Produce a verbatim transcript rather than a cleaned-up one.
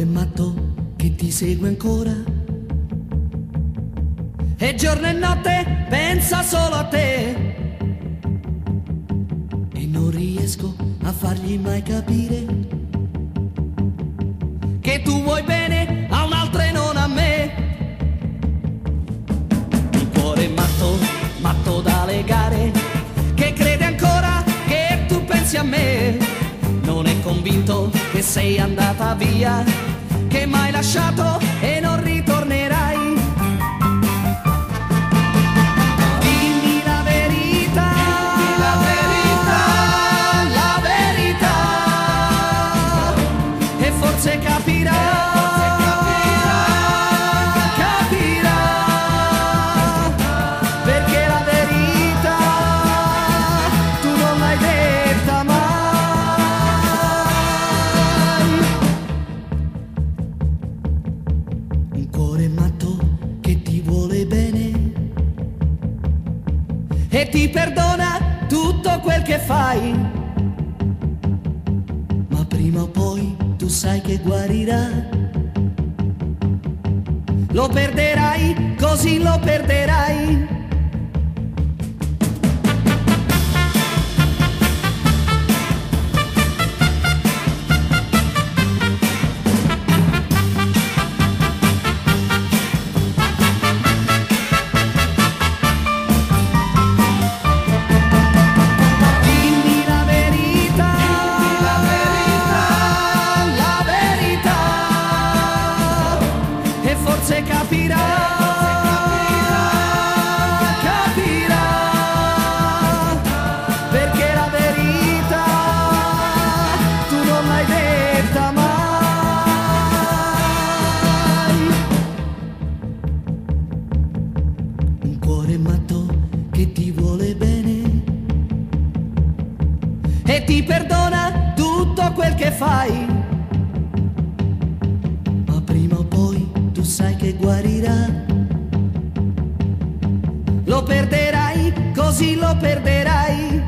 cuore matto che ti segue ancora e giorno e notte pensa solo a te e non riesco a fargli mai capire che tu vuoi bene a un altro e non a me. Un cuore matto, matto da legare, che crede ancora che tu pensi a me, non è convinto che sei andata via, che m'hai lasciato e non ritornerai. Dimmi la verità, dimmi la verità, la verità, e forse capirà, forse capirà, capirà, perché la verità tu non l'hai detta mai. Un cuore matto che ti vuole bene e ti perdona tutto quel che fai, ma prima o poi tu sai che guarirà. Lo perderai, così lo perderai. Dimmi la verità, dimmi la verità, la verità, e forse capirà, capirà, perché la verità tu non l'hai detta mai. Un cuore matto che ti vuole bene e ti perdona tutto quel che fai, ma prima o poi tu sai che guarirà. Lo perderai, così lo perderai.